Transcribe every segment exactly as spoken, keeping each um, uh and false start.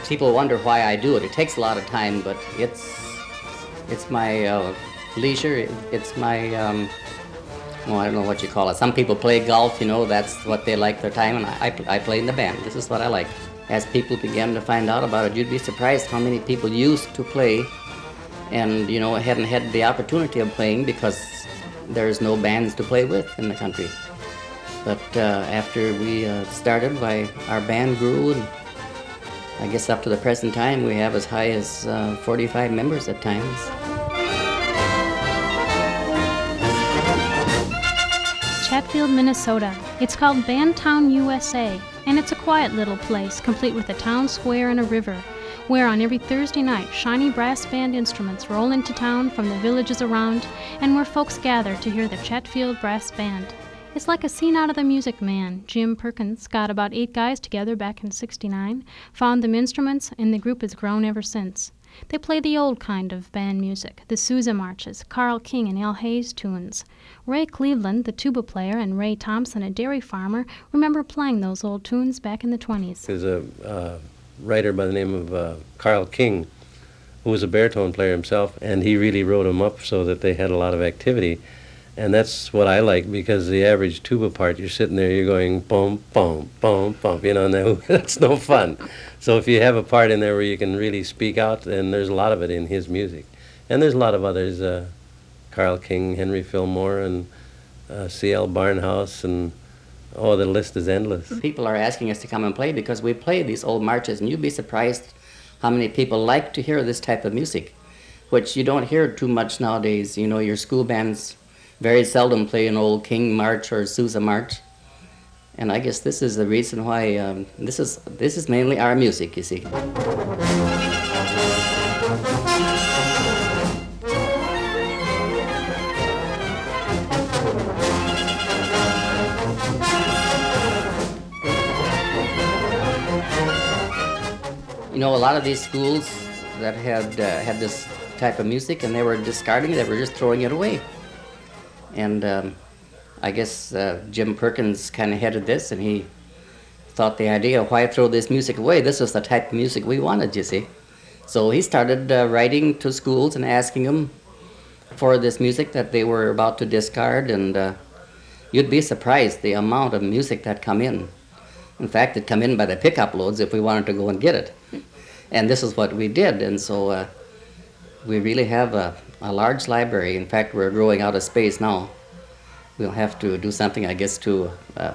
people wonder why I do it. It takes a lot of time, but it's it's my uh, leisure. It, it's my um, well, I don't know what you call it. Some people play golf, you know, that's what they like their time, and I, I, I play in the band. This is what I like. As people began to find out about it, you'd be surprised how many people used to play and, you know, hadn't had the opportunity of playing because there's no bands to play with in the country. But uh, after we uh, started, why, our band grew, and I guess up to the present time, we have as high as uh, forty-five members at times. Chatfield, Minnesota. It's called Bandtown, U S A, and it's a quiet little place, complete with a town square and a river, where on every Thursday night, shiny brass band instruments roll into town from the villages around, and where folks gather to hear the Chatfield Brass Band. It's like a scene out of The Music Man. Jim Perkins got about eight guys together back in sixty-nine, found them instruments, and the group has grown ever since. They play the old kind of band music, the Sousa marches, Carl King and Al Hayes tunes. Ray Cleveland, the tuba player, and Ray Thompson, a dairy farmer, remember playing those old tunes back in the twenties. There's a uh, writer by the name of uh, Carl King, who was a baritone player himself, and he really wrote them up so that they had a lot of activity. And that's what I like, because the average tuba part, you're sitting there, you're going boom, boom, boom, boom, you know, and that's no fun. So if you have a part in there where you can really speak out, and there's a lot of it in his music. And there's a lot of others, uh, Carl King, Henry Fillmore, and uh, C L Barnhouse, and oh, the list is endless. People are asking us to come and play because we play these old marches, and you'd be surprised how many people like to hear this type of music, which you don't hear too much nowadays. You know, your school bands very seldom play an old King March or Sousa March. And I guess this is the reason why um, this is this is mainly our music, you see. You know, a lot of these schools that had uh, had this type of music, and they were discarding it, they were just throwing it away. And um, I guess uh, Jim Perkins kind of headed this, and he thought the idea, why throw this music away? This was the type of music we wanted, you see. So he started uh, writing to schools and asking them for this music that they were about to discard, and uh, you'd be surprised the amount of music that come in. In fact, it come in by the pickup loads if we wanted to go and get it. And this is what we did, and so uh, we really have a, a large library. In fact, we're growing out of space now. We'll have to do something, I guess, to uh,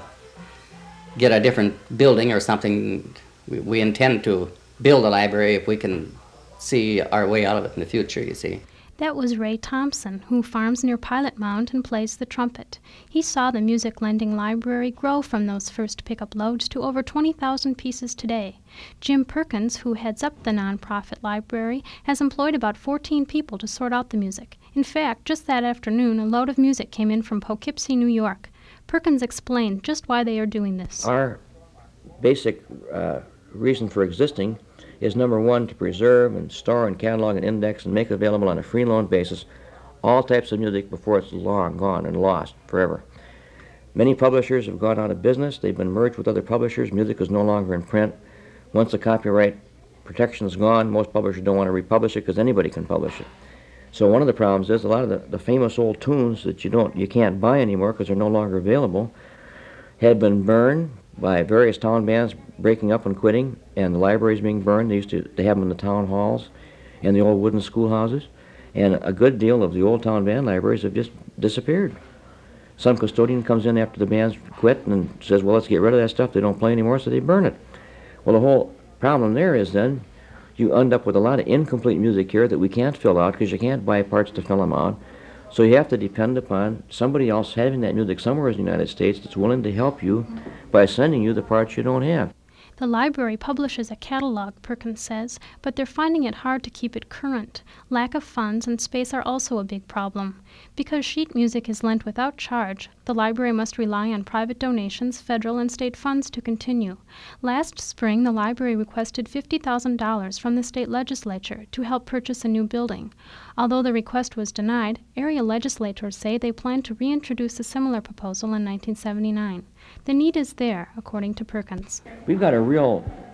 get a different building or something. We, we intend to build a library if we can see our way out of it in the future, you see. That was Ray Thompson, who farms near Pilot Mound and plays the trumpet. He saw the Music Lending Library grow from those first pickup loads to over twenty thousand pieces today. Jim Perkins, who heads up the nonprofit library, has employed about fourteen people to sort out the music. In fact, just that afternoon, a load of music came in from Poughkeepsie, New York. Perkins explained just why they are doing this. Our basic uh, reason for existing is, number one, to preserve and store and catalog and index and make available on a free loan basis all types of music before it's long gone and lost forever. Many publishers have gone out of business. They've been merged with other publishers. Music is no longer in print. Once the copyright protection is gone, most publishers don't want to republish it because anybody can publish it. So one of the problems is a lot of the, the famous old tunes that you don't, you can't buy anymore because they're no longer available had been burned by various town bands breaking up and quitting, and the libraries being burned. They used to they have them in the town halls and the old wooden schoolhouses, and a good deal of the old town band libraries have just disappeared. Some custodian comes in after the bands quit and says, well, let's get rid of that stuff. They don't play anymore, so they burn it. Well, the whole problem there is then you end up with a lot of incomplete music here that we can't fill out because you can't buy parts to fill them out. So you have to depend upon somebody else having that music somewhere in the United States that's willing to help you by sending you the parts you don't have. The library publishes a catalog, Perkins says, but they're finding it hard to keep it current. Lack of funds and space are also a big problem. Because sheet music is lent without charge, the library must rely on private donations, federal and state funds to continue. Last spring, the library requested fifty thousand dollars from the state legislature to help purchase a new building. Although the request was denied, area legislators say they plan to reintroduce a similar proposal in nineteen seventy-nine. The need is there, according to Perkins. We've got a real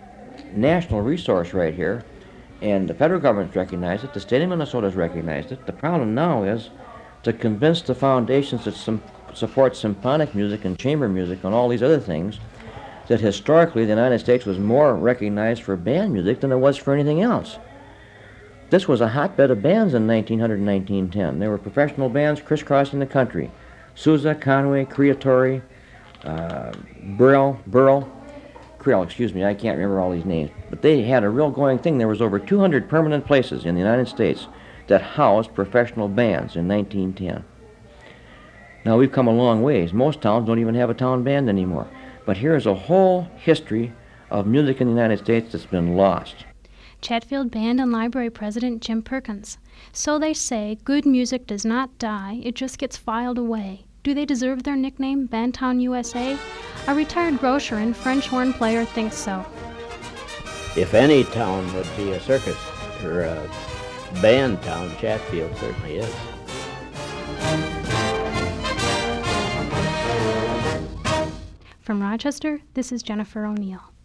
national resource right here, and the federal government's recognized it, the state of Minnesota's recognized it. The problem now is to convince the foundations that some, support symphonic music and chamber music and all these other things that historically the United States was more recognized for band music than it was for anything else. This was a hotbed of bands in nineteen hundred and nineteen ten. There were professional bands crisscrossing the country. Sousa, Conway, Creatori, uh, Burrell, Burrell, Creel, excuse me, I can't remember all these names. But they had a real going thing. There was over two hundred permanent places in the United States that housed professional bands in nineteen ten. Now we've come a long ways. Most towns don't even have a town band anymore. But here's a whole history of music in the United States that's been lost. Chatfield Band and Library President Jim Perkins. So they say good music does not die, it just gets filed away. Do they deserve their nickname, Bandtown U S A? A retired grocer and French horn player thinks so. If any town would be a circus or a band town, Chatfield certainly is. From Rochester, this is Jennifer O'Neill.